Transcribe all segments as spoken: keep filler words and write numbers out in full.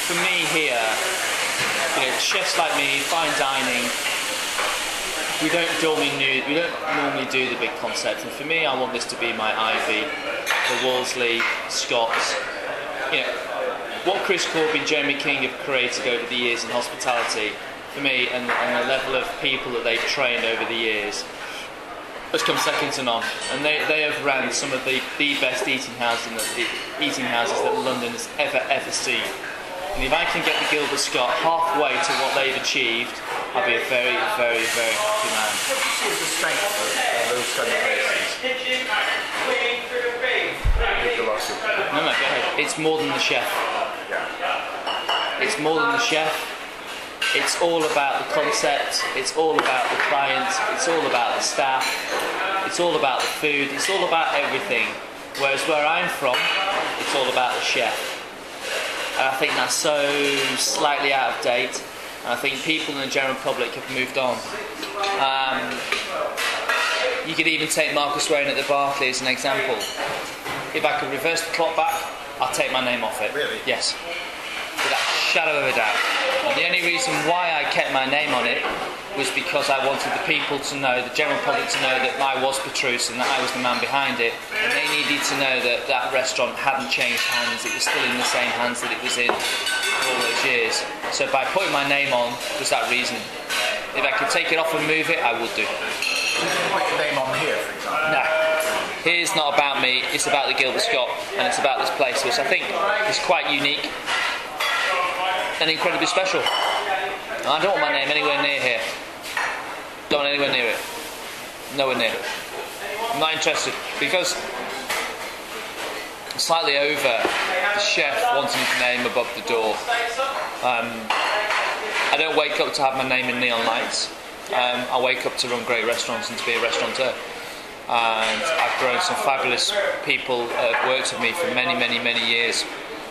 for me here, you know, chefs like me, fine dining, we don't normally do, we don't normally do the big concepts. And for me, I want this to be my Ivy, the Wolseley, Scots. You know, what Chris Corbin, Jeremy King have created over the years in hospitality, for me, and, and the level of people that they've trained over the years, has come second to none. And they, they have ran some of the, the best eating houses, that, eating houses that London has ever, ever seen. And if I can get the Gilbert Scott halfway to what they've achieved, I'll be a very, very, very happy man. What do you see as the strength of those kind of places? No, no, go ahead. It's more than the chef. Yeah. It's more than the chef. It's all about the concept. It's all about the clients. It's all about the staff. It's all about the food. It's all about everything. Whereas where I'm from, it's all about the chef. And I think that's so slightly out of date. And I think people in the general public have moved on. Um, you could even take Marcus Wain at the Barclay as an example. If I could reverse the clock back, I'll take my name off it. Really? Yes. Without a shadow of a doubt. And the only reason why I kept my name on it was because I wanted the people to know, the general public to know that I was Petrus and that I was the man behind it. And they needed to know that that restaurant hadn't changed hands. It was still in the same hands that it was in for all those years. So by putting my name on was that reason. If I could take it off and move it, I would do. You can put your name on here, for example. No. Here's not about me, it's about the Gilbert Scott, and it's about this place, which I think is quite unique and incredibly special. And I don't want my name anywhere near here. Don't want anywhere near it. Nowhere near it. I'm not interested, because I'm slightly over the chef wanting his name above the door. Um, I don't wake up to have my name in neon lights. Um, I wake up to run great restaurants and to be a restaurateur. And I've grown some fabulous people that have worked with me for many, many, many years.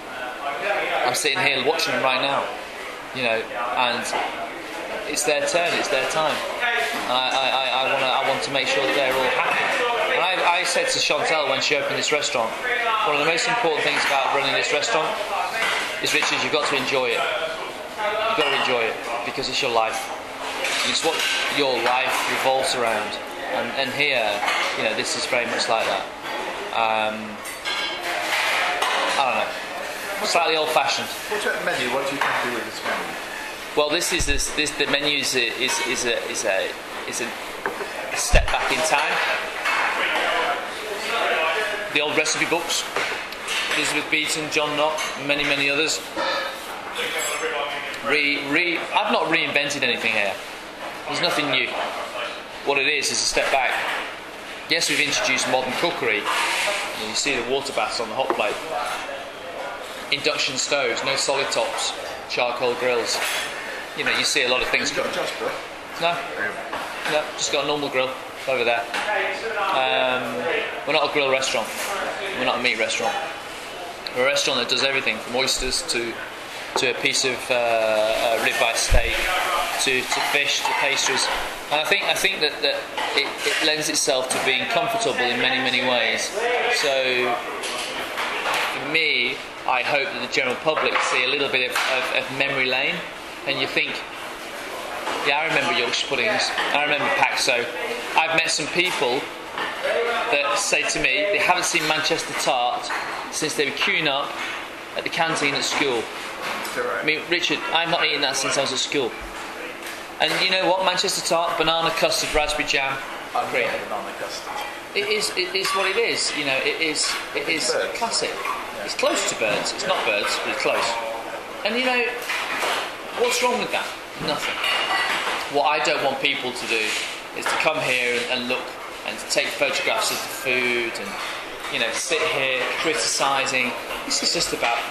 I'm sitting here watching them right now, you know, and it's their turn, it's their time. And I, I, I, want to, I want to make sure that they're all happy. And I, I said to Chantal when she opened this restaurant, one of the most important things about running this restaurant is, Richard, you've got to enjoy it. You've got to enjoy it, because it's your life. It's what your life revolves around. And, and here, you know, this is very much like that. Um, I don't know, slightly old-fashioned. What's about the menu? What do you think to do with this menu? Well, this is this, this the menu is a, is is a is a is a step back in time. The old recipe books, Elizabeth Beaton, John Knott, many many others. Re re. I've not reinvented anything here. There's nothing new. What it is is a step back. Yes, we've introduced modern cookery. You see the water baths on the hot plate. Induction stoves, no solid tops, charcoal grills. You know, you see a lot of things. Have you got a Jasper? No, no, just got a normal grill over there. Um, we're not a grill restaurant. We're not a meat restaurant. We're a restaurant that does everything from oysters to to a piece of uh, uh, ribeye steak, to, to fish, to pastries. And I think I think that, that it, it lends itself to being comfortable in many, many ways. So for me, I hope that the general public see a little bit of, of, of memory lane, and you think, yeah, I remember Yorkshire puddings, I remember Paxo. I've met some people that say to me they haven't seen Manchester tart since they were queuing up at the canteen at school. I mean, Richard, I've not eaten that since I was at school. And you know what? Manchester tart, banana custard, raspberry jam, cream. Banana custard. It is. It is what it is. You know, it is. It is Birds. classic. It's close to birds. It's not birds, but it's close. And you know, what's wrong with that? Nothing. What I don't want people to do is to come here and, and look and to take photographs of the food and, you know, sit here criticising. This is just about.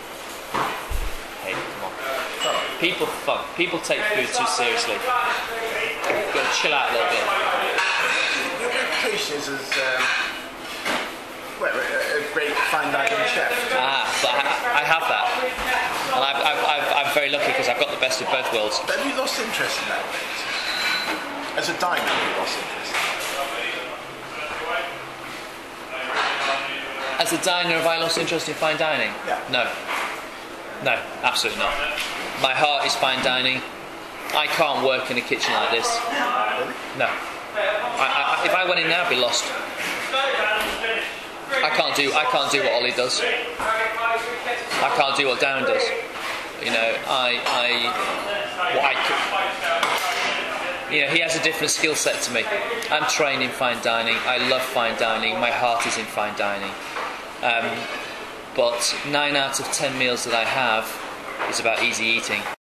Hey, come on. People fun. People take food too seriously. You've got to chill out a little bit. Your reputation is as um, well, a great fine dining chef. Ah, but I, I have that, and I've, I've, I've, I'm very lucky because I've got the best of both worlds. But have you lost interest in that bit? As a diner, have you lost interest? As a diner, have I lost interest in fine dining? Yeah. No. No, absolutely not. My heart is fine dining. I can't work in a kitchen like this. No. I, I, if I went in there, I'd be lost. I can't do. I can't do what Ollie does. I can't do what Darren does. You know, I, I, what I could, you know, he has a different skill set to me. I'm trained in fine dining. I love fine dining. My heart is in fine dining. Um, but nine out of ten meals that I have is about easy eating.